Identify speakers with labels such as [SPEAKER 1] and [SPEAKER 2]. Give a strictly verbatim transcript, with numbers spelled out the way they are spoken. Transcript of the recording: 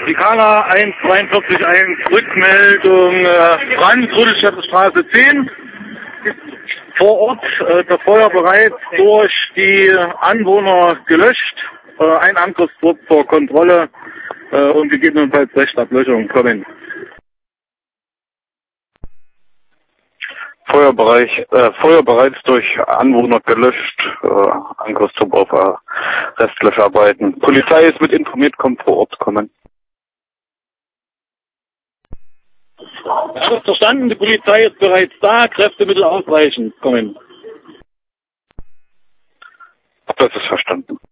[SPEAKER 1] Ikala eins zwei vier eins, Rückmeldung, äh, Brand, Rudolstädter Straße zehn. Vor Ort äh, der Feuer bereits durch die Anwohner gelöscht. Äh, ein Angriffstrupp zur Kontrolle äh, und gegebenenfalls Rechtsablöschung kommen.
[SPEAKER 2] Feuerbereich, äh, Feuer bereits durch Anwohner gelöscht, äh, Angriffstrupp auf äh, Restlöscharbeiten. Polizei ist mit informiert, kommt vor Ort, kommen.
[SPEAKER 1] Alles verstanden, die Polizei ist bereits da, Kräftemittel ausreichend, kommen.
[SPEAKER 2] Das ist verstanden.